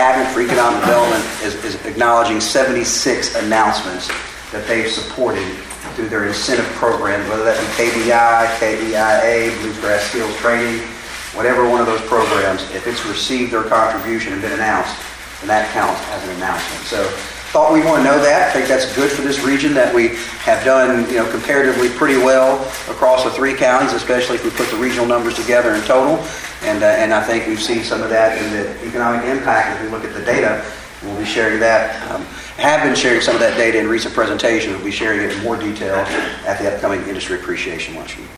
Cabinet for Economic Development is acknowledging 76 announcements that they've supported through their incentive program, whether that be KBI, KEIA, Bluegrass Skills Training, whatever one of those programs. If it's received their contribution and been announced, then that counts as an announcement. So thought we want to know that. I think that's good for this region that we have done, comparatively pretty well across the 3 counties, especially if we put the regional numbers together in total. And I think we've seen some of that in the economic impact as we look at the data. We'll be sharing that. Have been sharing some of that data in recent presentations. We'll be sharing it in more detail at the upcoming Industry Appreciation Luncheon.